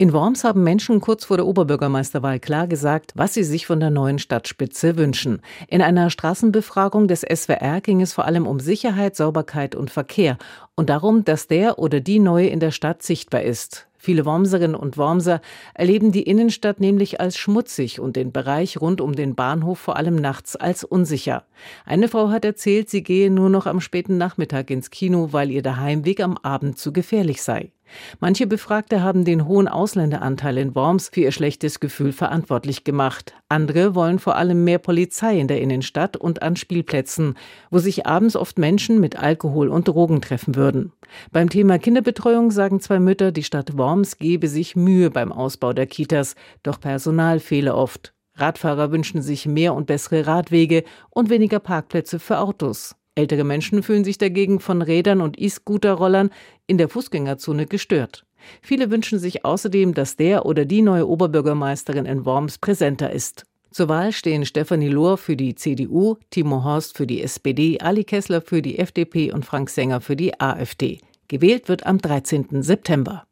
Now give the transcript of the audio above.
In Worms haben Menschen kurz vor der Oberbürgermeisterwahl klar gesagt, was sie sich von der neuen Stadtspitze wünschen. In einer Straßenbefragung des SWR ging es vor allem um Sicherheit, Sauberkeit und Verkehr und darum, dass der oder die Neue in der Stadt sichtbar ist. Viele Wormserinnen und Wormser erleben die Innenstadt nämlich als schmutzig und den Bereich rund um den Bahnhof vor allem nachts als unsicher. Eine Frau hat erzählt, sie gehe nur noch am späten Nachmittag ins Kino, weil ihr der Heimweg am Abend zu gefährlich sei. Manche Befragte haben den hohen Ausländeranteil in Worms für ihr schlechtes Gefühl verantwortlich gemacht. Andere wollen vor allem mehr Polizei in der Innenstadt und an Spielplätzen, wo sich abends oft Menschen mit Alkohol und Drogen treffen würden. Beim Thema Kinderbetreuung sagen zwei Mütter, die Stadt Worms gebe sich Mühe beim Ausbau der Kitas, doch Personal fehle oft. Radfahrer wünschen sich mehr und bessere Radwege und weniger Parkplätze für Autos. Ältere Menschen fühlen sich dagegen von Rädern und E-Scooter-Rollern in der Fußgängerzone gestört. Viele wünschen sich außerdem, dass der oder die neue Oberbürgermeisterin in Worms präsenter ist. Zur Wahl stehen Stefanie Lohr für die CDU, Timo Horst für die SPD, Ali Kessler für die FDP und Frank Sänger für die AfD. Gewählt wird am 13. September.